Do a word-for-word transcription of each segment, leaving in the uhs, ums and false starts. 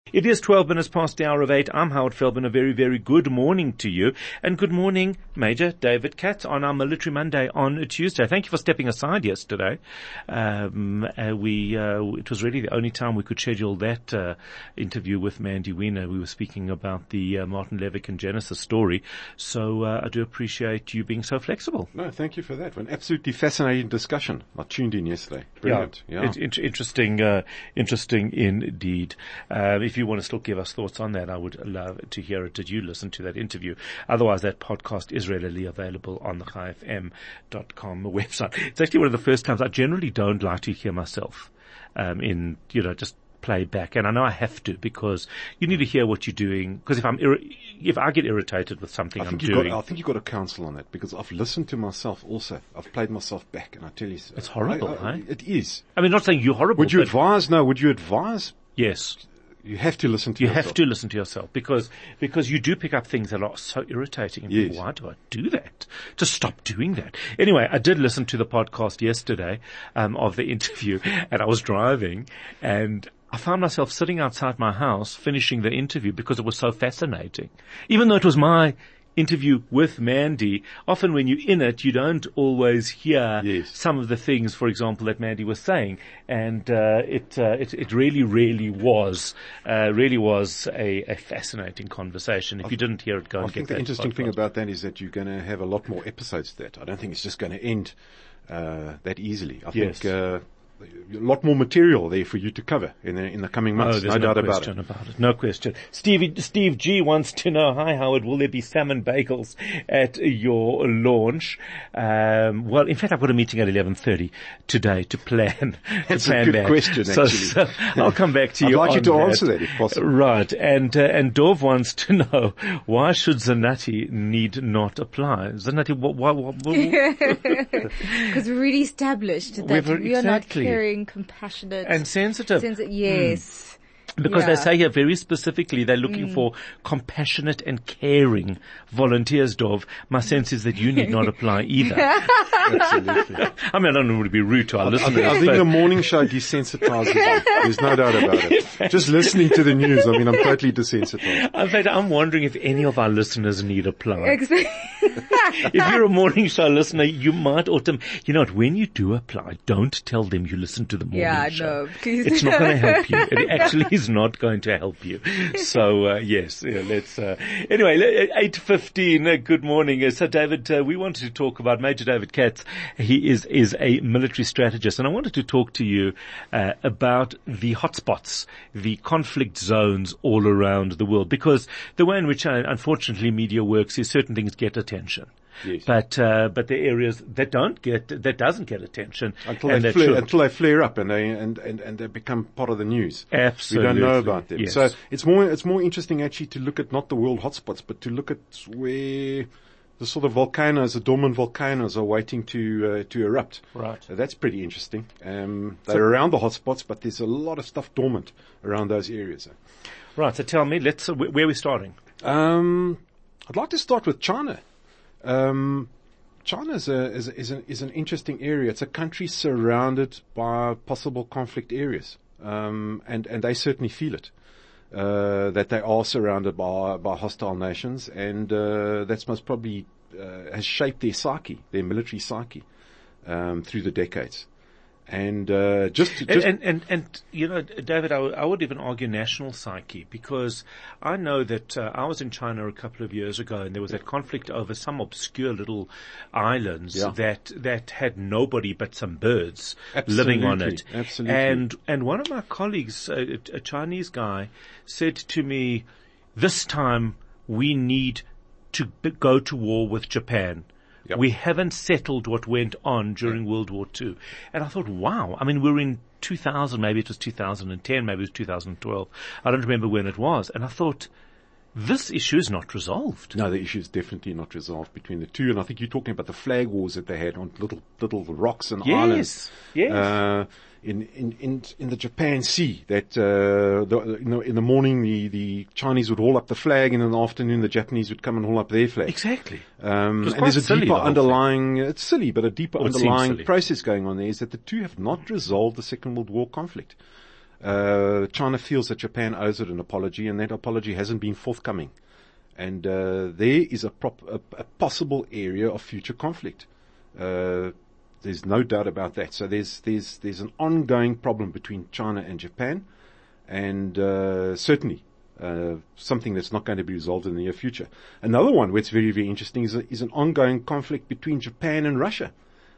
It is twelve minutes past the hour of eight. I'm Howard Feldman. A very, very good morning to you. And good morning, Major David Katz, on our Military Monday on Tuesday. Thank you for stepping aside yesterday. Um, uh, we, uh, it was really the only time we could schedule that, uh, interview with Mandy Wiener. We were speaking about the, uh, Martin Levick and Genesis story. So, uh, I do appreciate you being so flexible. No, thank you for that. An absolutely fascinating discussion. I tuned in yesterday. Brilliant. Yeah. yeah. It, it, interesting, uh, interesting indeed. Uh, if you want to still give us thoughts on that, I would love to hear it. Did you listen to that interview? Otherwise, that podcast is readily available on the chai f m dot com website. It's actually one of the first times I generally don't like to hear myself, um, in, you know, just play back. And I know I have to, because you need to hear what you're doing. Because if I'm, irri- if I get irritated with something I I'm think doing. Got, I think you've got to counsel on that, because I've listened to myself also. I've played myself back, and I tell you. It's horrible, I, I, hey? It is. I mean, not saying you're horrible. Would you advise, no, would you advise? Yes. You have to listen to you yourself. You have to listen to yourself, because, because you do pick up things that are so irritating. And yes. think, why do I do that? Just stop doing that. Anyway, I did listen to the podcast yesterday, um, of the interview, and I was driving, and I found myself sitting outside my house finishing the interview because it was so fascinating. Even though it was my interview with Mandy, often when you're in it, you don't always hear yes. some of the things, for example, that Mandy was saying. And, uh, it, uh, it, it really, really was, uh, really was a, a fascinating conversation. If I you didn't hear it, go I and think get the that interesting podcast. thing about that is that you're going to have a lot more episodes to that. I don't think it's just going to end, uh, that easily. I yes. think, uh, a lot more material there for you to cover in the, in the coming months. Oh, there's no, no doubt question about it. about it. No question. Steve, Steve G wants to know, hi Howard, will there be salmon bagels at your launch? Um, well, in fact, I've got a meeting at eleven thirty today to plan. That's to plan a good that. question, so, actually. So I'll come back to I'd you like on you to that. answer that if possible. Right. And, uh, and Dov wants to know, why should Zanati need not apply? Zanati, what, why, what, because we're really established that We've, we are exactly. not caring, compassionate and sensitive. Sensi- yes. Mm. Because yeah. they say here very specifically they're looking mm. for compassionate and caring volunteers, Dov. My sense is that you need not apply either. Absolutely. I mean, I don't want to be rude to our I, listeners. I think the morning show desensitizes you. There's no doubt about it. Just listening to the news, I mean, I'm totally desensitized. In fact, I'm wondering if any of our listeners need apply. Exactly. If you're a morning show listener, you might autumn. You know what? When you do apply, don't tell them you listen to the morning yeah, show. no, please. It's not going to help you. It actually is not going to help you. So, uh, yes, yeah, let's, uh, anyway, eight fifteen, uh, good morning. Uh, so David, uh, we wanted to talk about Major David Katz. He is, is a military strategist, and I wanted to talk to you, uh, about the hotspots, the conflict zones all around the world, because the way in which, uh, unfortunately, media works is certain things get attention. Yes. But, uh, but the areas that don't get, that doesn't get attention. Until and they that flare, should. until they flare up and they, and, and, and they become part of the news. Absolutely. We don't know about them. Yes. So it's more, it's more interesting actually to look at not the world hotspots, but to look at where the sort of volcanoes, the dormant volcanoes are waiting to, uh, to erupt. Right. So that's pretty interesting. Um, they're so, around the hotspots, but there's a lot of stuff dormant around those areas. Right. So tell me, let's, uh, where are we starting? Um, I'd like to start with China. Um, China is, a, is, a, is, a, is an interesting area. It's a country surrounded by possible conflict areas, um, and and they certainly feel it. Uh, that they are surrounded by by hostile nations, and uh, that's most probably uh, has shaped their psyche, their military psyche, um, through the decades. And uh, just, just and, and and and you know, David, I, w- I would even argue national psyche, because I know that uh, I was in China a couple of years ago, and there was that conflict over some obscure little islands yeah. that that had nobody but some birds Absolutely. living on it. Absolutely. And and one of my colleagues, a, a Chinese guy, said to me, "This time we need to b- go to war with Japan." Yep. We haven't settled what went on during World War Two. And I thought, wow, I mean, we're in two thousand, maybe it was two thousand ten, maybe it was two thousand twelve. I don't remember when it was. And I thought, this issue is not resolved. No, the issue is definitely not resolved between the two. And I think you're talking about the flag wars that they had on little, little rocks and yes, islands. Yes, uh, in, in, in, in the Japan Sea, that, uh, the, you know, in the morning the, the Chinese would haul up the flag, and in the afternoon the Japanese would come and haul up their flag. Exactly. Um, and there's a silly, deeper the underlying, thing. It's silly, but a deeper well, underlying process going on there is that the two have not resolved the Second World War conflict. Uh, China feels that Japan owes it an apology, and that apology hasn't been forthcoming. And uh, there is a, prop, a, a possible area of future conflict. Uh, there's no doubt about that. So there's there's there's an ongoing problem between China and Japan, and uh, certainly uh, something that's not going to be resolved in the near future. Another one which is very very interesting is a, is an ongoing conflict between Japan and Russia.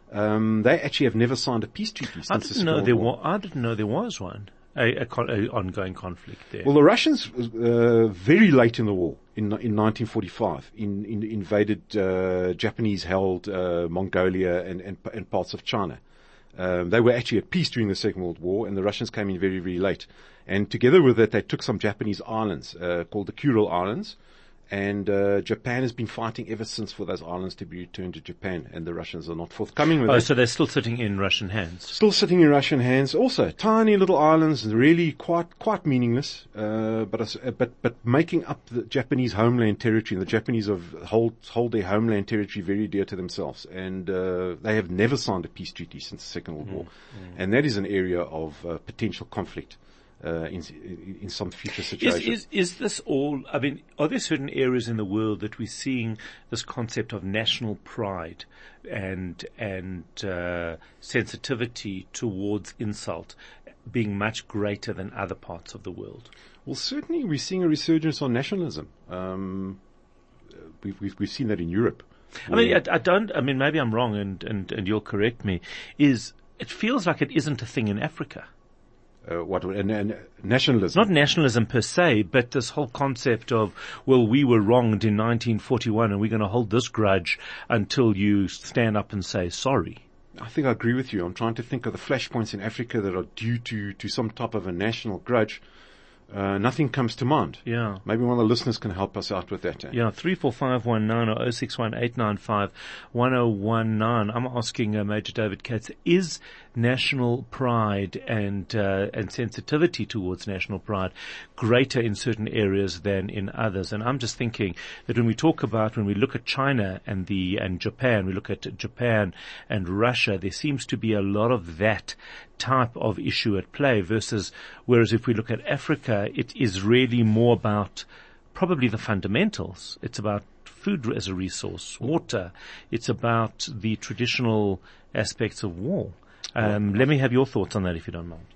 Um, they actually have never signed a peace treaty since I the didn't Second know World there War. was. I didn't know there was one. A, a, con- a ongoing conflict there. Well, the Russians, uh, very late in the war, in in nineteen forty-five, in, in invaded uh, Japanese-held uh, Mongolia and, and and parts of China. Um, they were actually at peace during the Second World War, and the Russians came in very very late. And together with that, they took some Japanese islands uh, called the Kuril Islands. And uh, Japan has been fighting ever since for those islands to be returned to Japan, and the Russians are not forthcoming with oh, it. so they're still sitting in Russian hands. Still sitting in Russian hands. Also, tiny little islands, really quite quite meaningless, uh, but uh, but but making up the Japanese homeland territory. And the Japanese have hold hold their homeland territory very dear to themselves, and uh, they have never signed a peace treaty since the Second World War, mm. and that is an area of uh, potential conflict. Uh, in, in some future situation. Is, is, is this all, I mean, are there certain areas in the world that we're seeing this concept of national pride and, and, uh, sensitivity towards insult being much greater than other parts of the world? Well, certainly we're seeing a resurgence on nationalism. Um, we've, we've, we've seen that in Europe. I mean, I, I don't, I mean, maybe I'm wrong and, and, and you'll correct me, is it feels like it isn't a thing in Africa. Uh, what and, and nationalism? Not nationalism per se, but this whole concept of, well, we were wronged in nineteen forty-one, and we're going to hold this grudge until you stand up and say sorry. I think I agree with you. I'm trying to think of the flashpoints in Africa that are due to to some type of a national grudge. Uh, nothing comes to mind. Yeah. Maybe one of the listeners can help us out with that. Eh? Yeah, three four five one nine or oh six one eight nine five one oh one nine. I'm asking uh, Major David Katz, is national pride and uh, and sensitivity towards national pride greater in certain areas than in others? And I'm just thinking that when we talk about, when we look at China and the and Japan, we look at Japan and Russia, there seems to be a lot of that type of issue at play versus, whereas if we look at Africa, it is really more about probably the fundamentals. It's about food as a resource, water. It's about the traditional aspects of war. Um, let me have your thoughts on that, if you don't mind.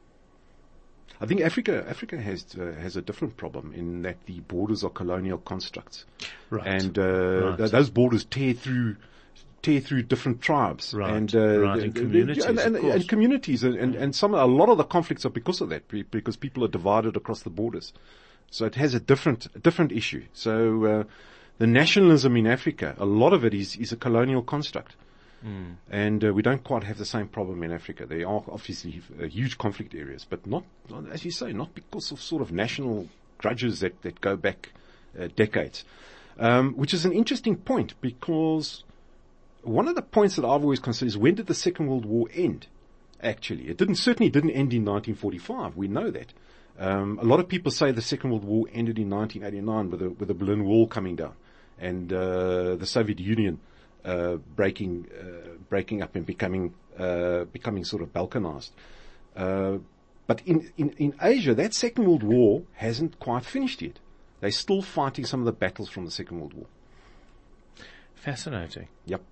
I think Africa, Africa has uh, has a different problem in that the borders are colonial constructs, right? And uh, right. th- those borders tear through. tear through different tribes right. and, uh, right. and communities, and, and, and communities, and, and, and some, a lot of the conflicts are because of that, because people are divided across the borders. So it has a different, a different issue. So, uh, the nationalism in Africa, a lot of it is, is a colonial construct. Mm. And uh, we don't quite have the same problem in Africa. There are obviously uh, huge conflict areas, but not, not, as you say, not because of sort of national grudges that, that go back uh, decades. Um, which is an interesting point, because one of the points that I've always considered is, when did the Second World War end? Actually, it didn't, certainly didn't end in nineteen forty-five. We know that. Um, a lot of people say the Second World War ended in nineteen eighty-nine with the, with the Berlin Wall coming down and, uh, the Soviet Union, uh, breaking, uh, breaking up and becoming, uh, becoming sort of balkanized. Uh, but in, in, in Asia, that Second World War hasn't quite finished yet. They're still fighting some of the battles from the Second World War. Fascinating. Yep.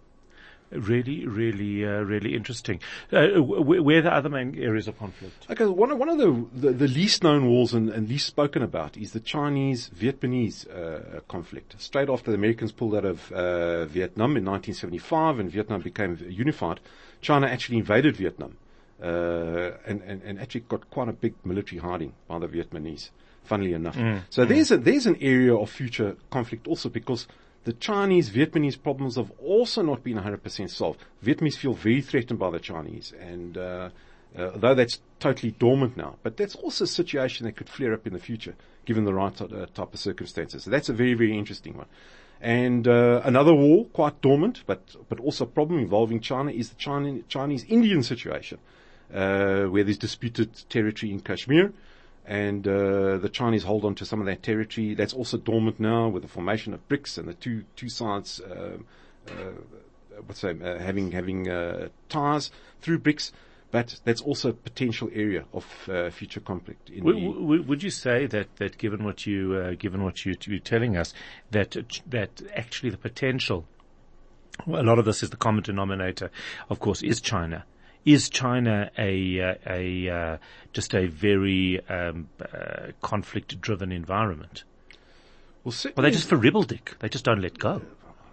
Really, really, uh, really interesting. Uh, where, where are the other main areas of conflict? Okay, one of, one of the, the, the least known wars and, and least spoken about is the Chinese-Vietnamese uh, conflict. Straight after the Americans pulled out of uh, Vietnam in nineteen seventy-five and Vietnam became unified, China actually invaded Vietnam uh, and, and, and actually got quite a big military hiding by the Vietnamese, funnily enough. Mm, so mm. there's a, there's an area of future conflict also, because the Chinese-Vietnamese problems have also not been one hundred percent solved. Vietnamese feel very threatened by the Chinese, and uh, uh, although that's totally dormant now, but that's also a situation that could flare up in the future, given the right uh, type of circumstances. So that's a very, very interesting one. And uh, another war, quite dormant, but but also a problem involving China, is the China, Chinese-Indian situation, uh, where there's disputed territory in Kashmir. And uh, the Chinese hold on to some of that territory. That's also dormant now with the formation of BRICS and the two two sides, uh, uh, what's that, uh, having having uh, ties through BRICS. but that's also a potential area of uh, future conflict. In would, the, would, would you say that, that given what you uh, given what you you're telling us, that that actually the potential, well, a lot of this is the common denominator, of course, is China. Is China a uh, a uh, just a very um, uh, conflict-driven environment? well, Well, they're just for ribbledick. They just don't let go.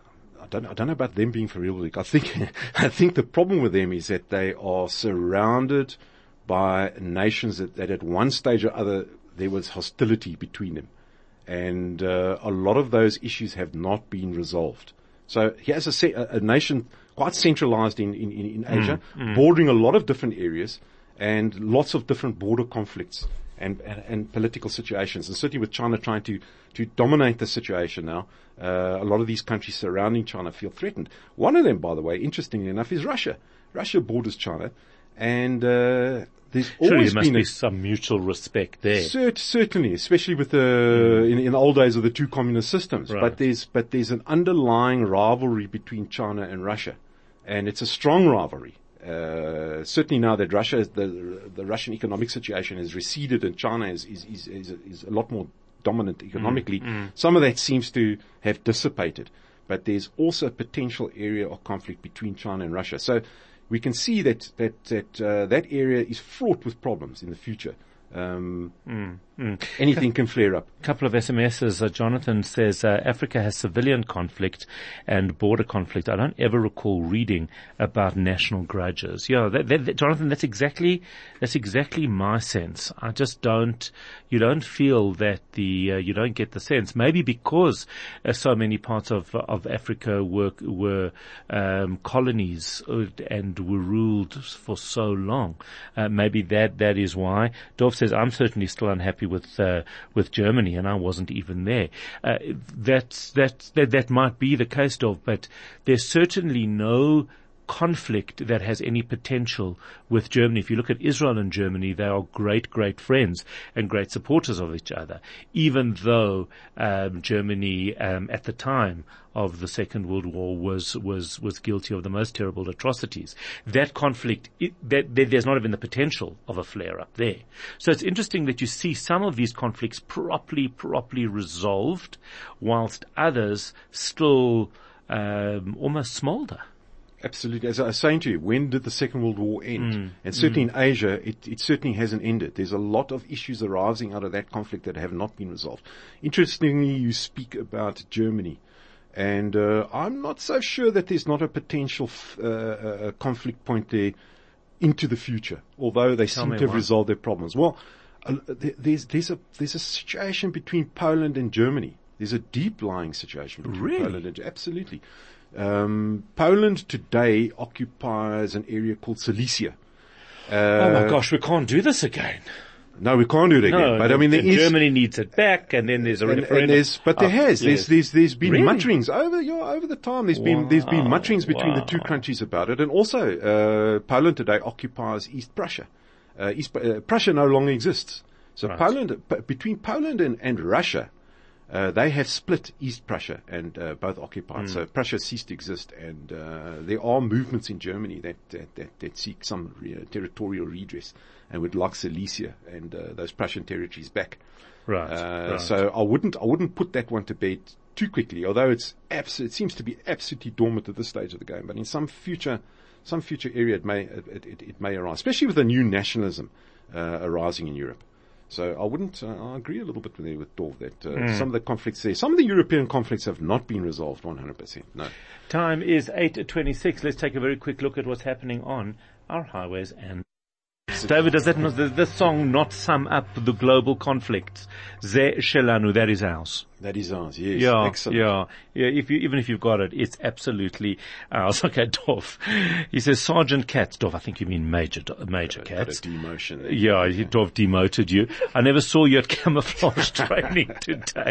I don't, I don't know about them being for real. I think, I think the problem with them is that they are surrounded by nations that, that at one stage or other there was hostility between them. And, uh, a lot of those issues have not been resolved. So here's a, se- a, a nation quite centralized in, in, in Asia, mm, mm. bordering a lot of different areas and lots of different border conflicts and, and, and political situations. And certainly with China trying to, to dominate the situation now, uh, a lot of these countries surrounding China feel threatened. One of them, by the way, interestingly enough, is Russia. Russia borders China, and uh, there's Surely always there must been be a, some mutual respect there. Cert, certainly, especially with the mm. in, in the old days of the two communist systems. Right. But there's but there's an underlying rivalry between China and Russia, and it's a strong rivalry. Uh, certainly now that Russia, the the Russian economic situation has receded and China is is is, is, is a lot more dominant economically, mm, mm. some of that seems to have dissipated. But there's also a potential area of conflict between China and Russia. So we can see that that that uh, that area is fraught with problems in the future. Um, mm, mm. Anything can flare up. A couple of S M Ses. Uh, Jonathan says uh, Africa has civilian conflict and border conflict. I don't ever recall reading about national grudges. Yeah, that, that, that, Jonathan, that's exactly that's exactly my sense. I just don't. You don't feel that the uh, you don't get the sense. Maybe because uh, so many parts of of Africa were were um, colonies and were ruled for so long. Uh, maybe that that is why. Dorf says, I'm certainly still unhappy with uh, with Germany, and I wasn't even there. Uh, that, that that that might be the case, Dorf, but there's certainly no conflict that has any potential with Germany. If you look at Israel and Germany, they are great, great friends and great supporters of each other, even though um, Germany um, at the time of the Second World War was was was guilty of the most terrible atrocities. That conflict, it, that, that there's not even the potential of a flare-up there. So it's interesting that you see some of these conflicts properly, properly resolved, whilst others still um, almost smolder. Absolutely. As I was saying to you, when did the Second World War end? Mm. And certainly mm. in Asia, it, it certainly hasn't ended. There's a lot of issues arising out of that conflict that have not been resolved. Interestingly, you speak about Germany. And uh, I'm not so sure that there's not a potential f- uh, uh, conflict point there into the future, although they Tell seem to have why. resolved their problems. Well, uh, there's, there's, a, there's a situation between Poland and Germany. There's a deep-lying situation between really? Poland and Germany. Absolutely. Um, Poland today occupies an area called Silesia. Uh, oh my gosh, we can't do this again. No, we can't do it again. No, but I mean, there is, Germany needs it back, and then there's a and, referendum. and there's, but there oh, has. yes. There's, there's, there's been really? mutterings over, you know, over the time. There's been, wow. there's been mutterings between wow. the two countries about it, and also uh, Poland today occupies East Prussia. Uh, East uh, Prussia no longer exists. So right. Poland, p- between Poland and, and Russia, uh, they have split East Prussia and uh, both occupied. Mm. So Prussia ceased to exist, and uh, there are movements in Germany that that, that, that seek some re- territorial redress and would like Silesia and uh, those Prussian territories back. Right, uh, right. So I wouldn't I wouldn't put that one to bed too quickly, although it's abs- it seems to be absolutely dormant at this stage of the game. But in some future some future area, it may it, it, it may arise, especially with a new nationalism uh, arising in Europe. So I wouldn't. Uh, I agree a little bit with, with Dorf that uh, mm. some of the conflicts there, some of the European conflicts have not been resolved one hundred percent. No. Time is eight twenty-six. Let's take a very quick look at what's happening on our highways and. David, does that not, does this song not sum up the global conflicts? Ze Shelanu, that is ours. That is ours, yes. Yeah, excellent. yeah, yeah. If you, even if you've got it, it's absolutely ours. Okay, Dorf. He says, Sergeant Katz. Dorf, I think you mean Major, Major got a, Katz. got a demotion. There. Yeah, he, Dorf demoted you. I never saw you at camouflage training today.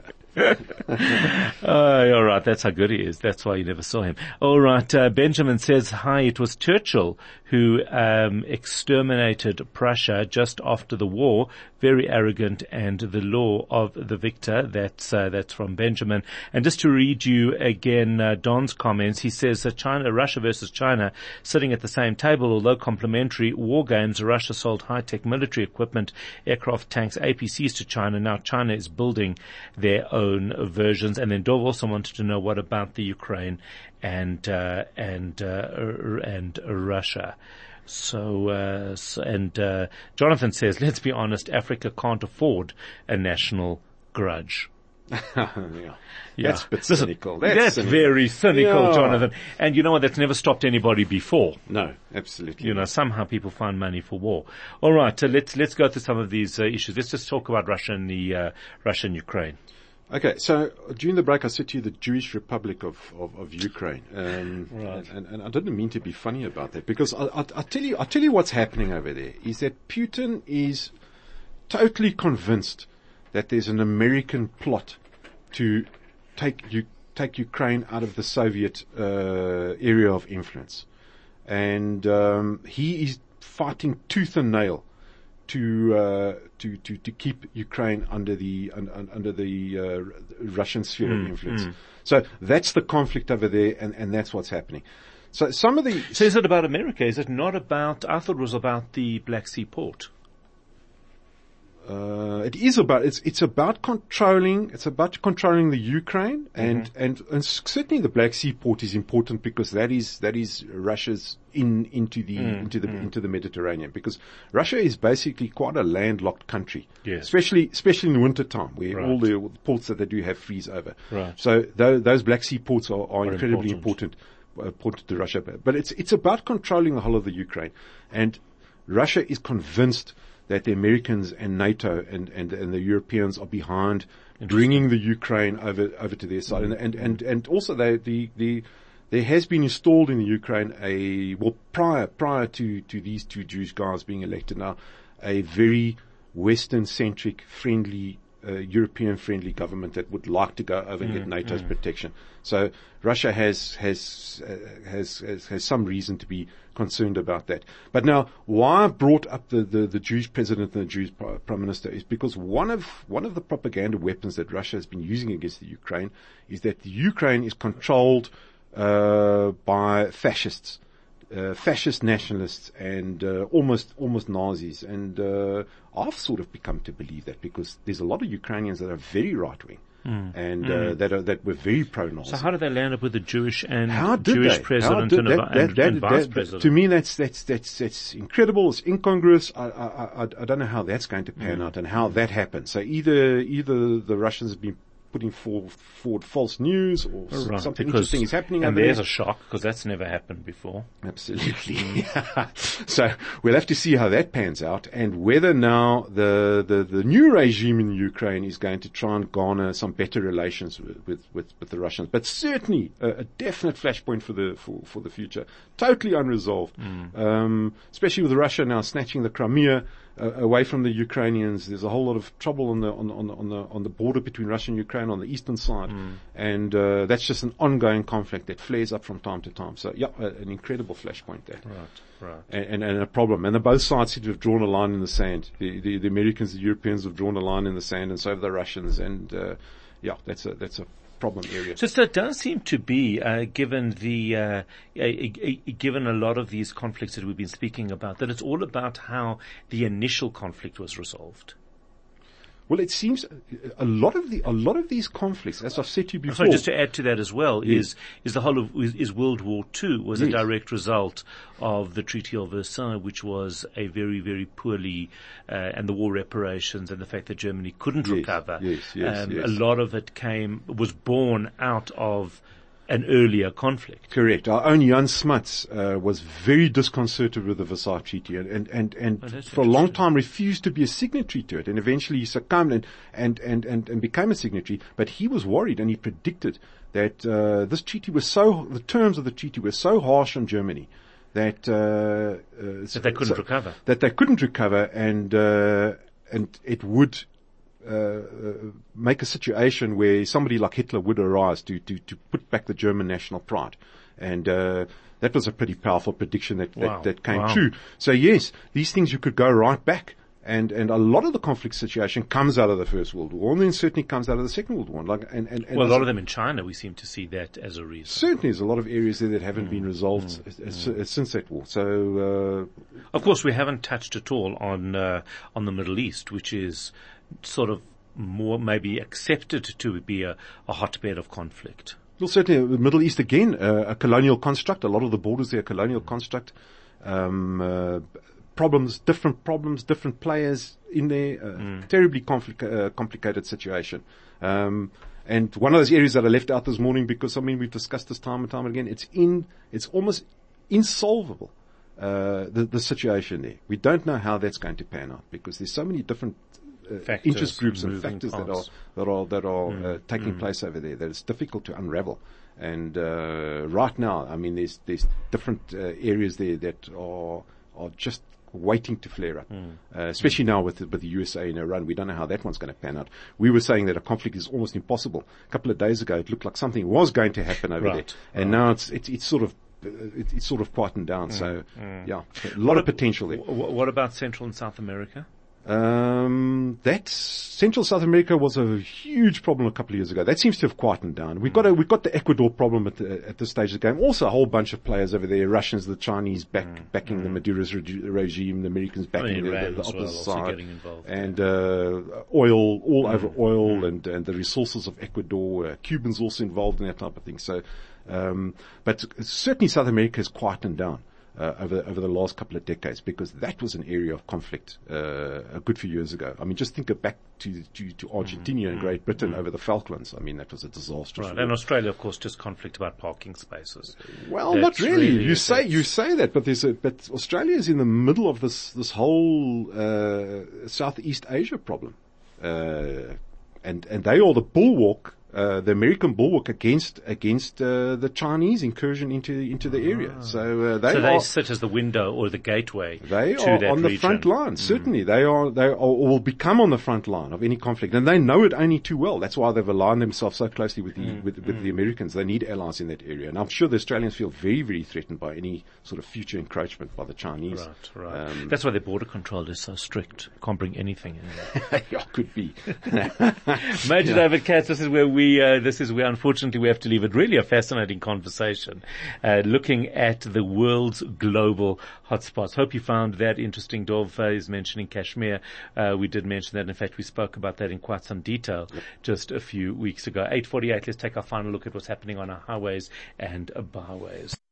uh, all right, that's how good he is. That's why you never saw him. All right, uh, Benjamin says, hi, it was Churchill who um, exterminated Prussia just after the war. Very arrogant, and the law of the victor. That's uh, that's from Benjamin. And just to read you again uh, Don's comments, he says that China, Russia versus China, sitting at the same table, although complementary war games. Russia sold high-tech military equipment, aircraft, tanks, A P Cs to China. Now China is building their own versions. And then Dov also wanted to know what about the Ukraine and uh, and uh, and Russia. So, uh, so and uh, Jonathan says, let's be honest, Africa can't afford a national grudge. yeah. Yeah. That's a bit cynical. That's, That's cynical. very cynical, Yeah. Jonathan. And you know what? That's never stopped anybody before. No, absolutely. You know, somehow people find money for war. All right, so let's let's go through some of these uh, issues. Let's just talk about Russia and the uh, Russia and Ukraine. Okay, so during the break, I said to you the Jewish Republic of, of, of Ukraine, um, Right. and, and I didn't mean to be funny about that, because I, I, I tell you, I tell you what's happening over there is that Putin is totally convinced that there's an American plot to take you take Ukraine out of the Soviet uh, area of influence, and um, he is fighting tooth and nail to uh, to to to keep Ukraine under the un, un, under the uh, Russian sphere Mm, of influence. mm. So that's the conflict over there, and, and that's what's happening. So some of the So is it about America? Is it not about, I thought it was about the Black Sea port. Uh, it is about it's it's about controlling it's about controlling the Ukraine, and Mm-hmm. and and certainly the Black Sea port is important, because that is that is Russia's in into the Mm, into the mm. into the Mediterranean, because Russia is basically quite a landlocked country, Yes. especially especially in winter time, where Right. all the ports that they do have freeze over. Right. So tho- those Black Sea ports are, are, Are incredibly important. important. uh, Important to Russia, but it's it's about controlling the whole of the Ukraine, and Russia is convinced that the Americans and NATO and, and, and the Europeans are behind bringing the Ukraine over over to their side, and and and, and also they, the the there has been installed in the Ukraine a well prior prior to to these two Jewish guys being elected now, a very Western centric, friendly. Uh, European friendly government that would like to go over and get NATO's protection. So Russia has has, uh, has has has some reason to be concerned about that. But now, why I brought up the, the, the Jewish president and the Jewish prime minister is because one of one of the propaganda weapons that Russia has been using against the Ukraine is that the Ukraine is controlled uh, by fascists. Uh, fascist nationalists and uh, almost almost Nazis, and uh, I've sort of become to believe that, because there's a lot of Ukrainians that are very right wing and Uh, that are that were very pro-Nazi. So how did they land up with the Jewish and How did Jewish they? president How did and, a, that- vi- that- and, that- and that- vice that- president? To me, that's that's that's that's incredible. It's incongruous. I I I, I don't know how that's going to pan out and how that happened. So either either the Russians have been putting forward, forward false news, or s- Right, something because- interesting is happening and over there's there. a shock, because that's never happened before. Absolutely. So we'll have to see how that pans out, and whether now the, the, the new regime in Ukraine is going to try and garner some better relations with, with, with, with the Russians. But certainly a, a definite flashpoint for the, for, for the future. Totally unresolved. Um, especially with Russia now snatching the Crimea uh, away from the Ukrainians. There's a whole lot of trouble on the, on, on, on the, on the border between Russia and Ukraine on the eastern side. And, uh, that's just an ongoing conflict that flares up from time to time. So yeah, a, an incredible flashpoint there. Right, right. And, and, and a problem. And the both sides seem to have drawn a line in the sand. The, the, the Americans, the Europeans have drawn a line in the sand, and so have the Russians. And, uh, yeah, that's a, that's a problem area. So, so it does seem to be, uh, given the, uh, a, a, a, given a lot of these conflicts that we've been speaking about, that it's all about how the initial conflict was resolved. Well, it seems a lot of the, a lot of these conflicts, as I've said to you before. Sorry, just to add to that as well, Yes. is is the whole of is, is World War Two was a Yes. direct result of the Treaty of Versailles, which was a very very poorly uh, and the war reparations and the fact that Germany couldn't Yes, recover. yes, yes, um, yes. A lot of it came was born out of an earlier conflict. Correct. Our own Jan Smuts uh, was very disconcerted with the Versailles Treaty, and and and, and Oh, that's for a long interesting. time refused to be a signatory to it, and eventually he succumbed and and and and, and became a signatory. But he was worried, and he predicted that uh, this treaty was so the terms of the treaty were so harsh on Germany that uh, uh, That they couldn't recover. That they couldn't recover, and uh, and it would. Uh, uh, make a situation where somebody like Hitler would arise to, to, to put back the German national pride. And, uh, that was a pretty powerful prediction that, that, Wow. that came Wow. true. So yes, these things you could go right back. And, and a lot of the conflict situation comes out of the First World War, and then certainly comes out of the Second World War. Like, and, and, and Well, a lot of them in China, we seem to see that as a reason. certainly there's a lot of areas there that haven't Mm. been resolved s- s- since that war. So, uh, Of course, we haven't touched at all on uh, on the Middle East, which is sort of more maybe accepted to be a, a hotbed of conflict. well, certainly the Middle East again, uh, a colonial construct. A lot of the borders there are colonial construct. Um, uh, problems, different problems, different players in there. Uh, Terribly conflic- uh, complicated situation. Um, and one of those areas that I left out this morning because I mean we've discussed this time and time again. It's in. It's almost insolvable. Uh, the, the situation there. We don't know how that's going to pan out because there's so many different uh, Factors, interest groups and moving factors that are parts. that are that are uh, taking place over there that it's difficult to unravel. And uh, right now, I mean, there's there's different uh, areas there that are are just waiting to flare up. Uh, especially now with the, with the U S A in Iran, we don't know how that one's going to pan out. We were saying that a conflict is almost impossible. A couple of days ago, it looked like something was going to happen over Right, there, and now it's it's it's sort of uh, it, it's sort of quietened down. So yeah, a lot of potential there. Wh- What about Central and South America? Um, that Central South America was a huge problem a couple of years ago. That seems to have quietened down. We've got a, we've got the Ecuador problem at the, at this stage of the game. Also, a whole bunch of players over there: Russians, the Chinese back, backing the Maduro's regi- regime, the Americans backing mean, the, Iran the, the as well, opposite also side, getting involved. and uh, oil all over oil and and the resources of Ecuador. Uh, Cubans also involved in that type of thing. So, um, but certainly South America has quietened down. Uh, over over the last couple of decades, because that was an area of conflict uh, a good few years ago. I mean, just think of back to to, to Argentina and Great Britain over the Falklands. I mean, that was a disastrous. Right. war. And Australia, of course, just conflict about parking spaces. Well, That's not really. really You it. say you say that, but there's a but Australia is in the middle of this this whole uh, Southeast Asia problem, uh, and and they are the bulwark. Uh, the American bulwark against against uh, the Chinese incursion into into the area. So uh, they so they are sit as the window or the gateway they to are that on the region. front line. Certainly, they are they are, or will become on the front line of any conflict, and they know it only too well. That's why they've aligned themselves so closely with the with, with the Americans. They need allies in that area, and I'm sure the Australians feel very very threatened by any sort of future encroachment by the Chinese. Right, right. Um, That's why their border control is so strict. Can't bring anything in there. yeah, could be. Major David Katz, this is where we, uh, this is where unfortunately we have to leave it. Really a fascinating conversation, uh, looking at the world's global hotspots. Hope you found that interesting. Dov uh, is mentioning Kashmir. Uh, we did mention that. In fact, we spoke about that in quite some detail just a few weeks ago. eight forty-eight, let's take our final look at what's happening on our highways and byways.